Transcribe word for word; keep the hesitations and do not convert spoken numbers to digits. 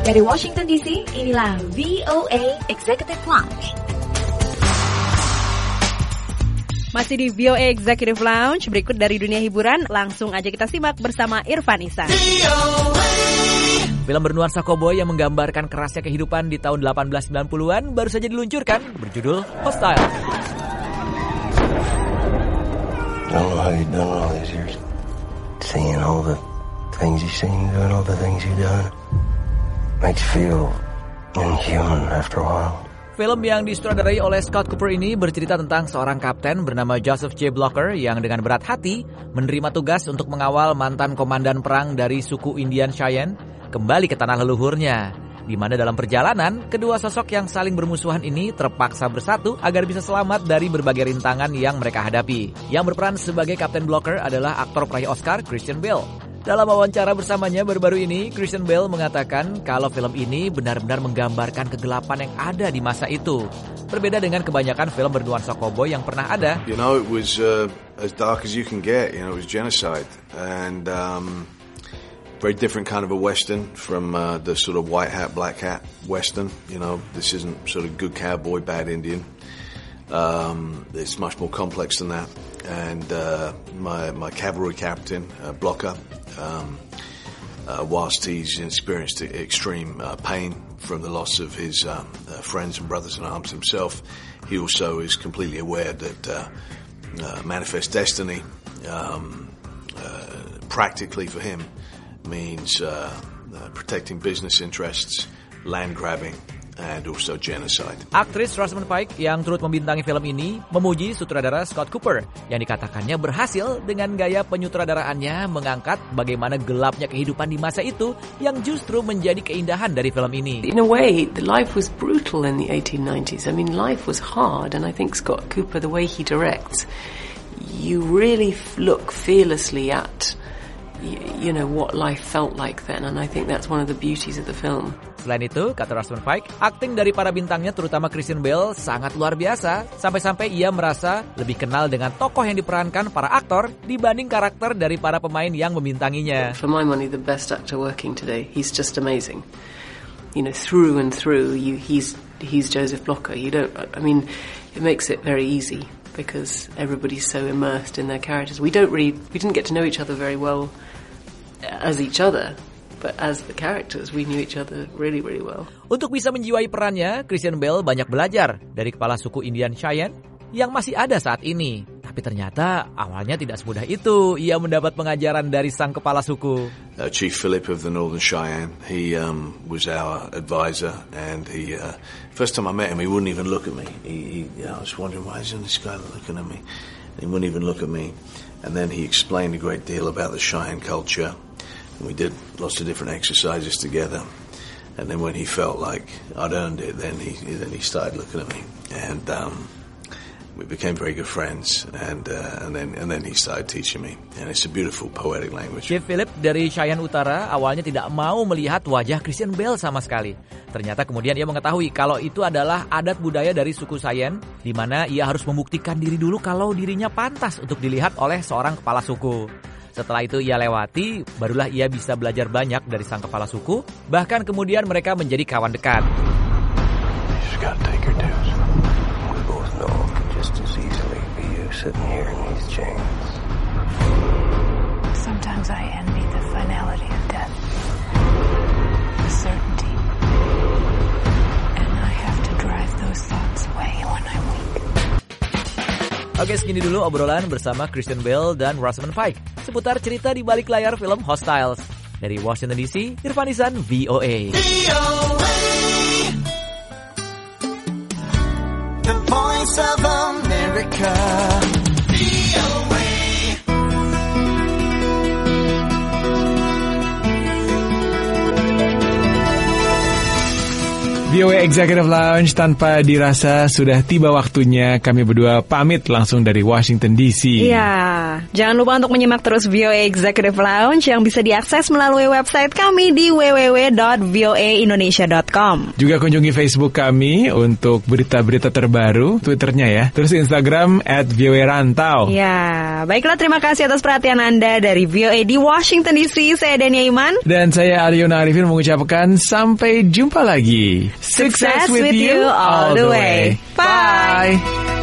Dari Washington D C, inilah V O A Executive Lounge. Masih di V O A Executive Lounge, berikut dari dunia hiburan, langsung aja kita simak bersama Irfan Ihsan. Film bernuansa koboi yang menggambarkan kerasnya kehidupan di tahun delapan belas sembilan puluhan baru saja diluncurkan, berjudul Hostile. I don't know how you've done all these years. Seeing all the things you've seen, doing all the things you've done, makes you feel inhuman after a while. Film yang disutradarai oleh Scott Cooper ini bercerita tentang seorang kapten bernama Joseph J. Blocker yang dengan berat hati menerima tugas untuk mengawal mantan komandan perang dari suku Indian Cheyenne kembali ke tanah leluhurnya, di mana dalam perjalanan, kedua sosok yang saling bermusuhan ini terpaksa bersatu agar bisa selamat dari berbagai rintangan yang mereka hadapi. Yang berperan sebagai Kapten Blocker adalah aktor peraih Oscar Christian Bale. Dalam wawancara bersamanya baru-baru ini, Christian Bale mengatakan kalau film ini benar-benar menggambarkan kegelapan yang ada di masa itu. Berbeda dengan kebanyakan film bernuansa koboi yang pernah ada. You know, it was uh, as dark as you can get. You know, it was genocide. And um, very different kind of a Western from uh, the sort of white hat, black hat Western. You know, this isn't sort of good cowboy, bad Indian. Um, it's much more complex than that. And uh, my my cavalry captain, uh, Blocker, um, uh, whilst he's experienced extreme uh, pain from the loss of his um, uh, friends and brothers in arms himself, he also is completely aware that uh, uh, manifest destiny, um, uh, practically for him, means uh, uh, protecting business interests, land grabbing, and also genocide. Aktris Rosamund Pike yang turut membintangi film ini memuji sutradara Scott Cooper yang dikatakannya berhasil dengan gaya penyutradaraannya mengangkat bagaimana gelapnya kehidupan di masa itu yang justru menjadi keindahan dari film ini. In a way, the life was brutal in the eighteen nineties. I mean, life was hard, and I think Scott Cooper, the way he directs, you really look fearlessly at you know what life felt like then, and I think that's one of the beauties of the film. Selain itu, kata Rosamund Pike, akting dari para bintangnya terutama Christian Bale sangat luar biasa, sampai-sampai ia merasa lebih kenal dengan tokoh yang diperankan para aktor dibanding karakter dari para pemain yang membintanginya. For my money, the best actor working today. He's just amazing. You know, through and through, you, he's he's Joseph Blocker. You don't. I mean, it makes it very easy because everybody's so immersed in their characters. We don't really, we didn't get to know each other very well as each other, but as the characters, we knew each other really, really well. Untuk bisa menjiwai perannya, Christian Bale banyak belajar dari kepala suku Indian Cheyenne yang masih ada saat ini. Tapi ternyata awalnya tidak semudah itu. Ia mendapat pengajaran dari sang kepala suku. Uh, Chief Philip of the Northern Cheyenne, he um, was our advisor, and he uh, first time I met him, he wouldn't even look at me. He, he you know, I was wondering, why isn't this guy looking at me? He wouldn't even look at me. And then he explained a great deal about the Cheyenne culture. We did lots of different exercises together, and then when he felt like I'd earned it, then he then he started looking at me, and um, we became very good friends. And uh, and then and then he started teaching me, and it's a beautiful poetic language. Chief Philip dari Cheyenne Utara awalnya tidak mau melihat wajah Christian Bale sama sekali. Ternyata kemudian ia mengetahui kalau itu adalah adat budaya dari suku Cheyenne, di mana ia harus membuktikan diri dulu kalau dirinya pantas untuk dilihat oleh seorang kepala suku. Setelah itu ia lewati, barulah ia bisa belajar banyak dari sang kepala suku, bahkan kemudian mereka menjadi kawan dekat. Sometimes I envy the finality of death, the certainty, and I have to drive those thoughts away when I'm weak. Oke, segini dulu obrolan bersama Christian Bale dan Rosamund Pike seputar cerita di balik layar film Hostiles. Dari Washington D C, Irfan Ihsan, V O A. The Voice of America. V O A. V O A Executive Lounge, tanpa dirasa sudah tiba waktunya kami berdua pamit langsung dari Washington D C. Iya, jangan lupa untuk menyimak terus V O A Executive Lounge yang bisa diakses melalui website kami di w w w dot v o a indonesia dot com. Juga kunjungi Facebook kami untuk berita-berita terbaru, Twitternya ya. Terus Instagram at V O A Rantau. Ya, baiklah, terima kasih atas perhatian Anda dari V O A di Washington D C. Saya Dania Iman. Dan saya Aryono Arifin mengucapkan sampai jumpa lagi. Success with you all the way. Bye.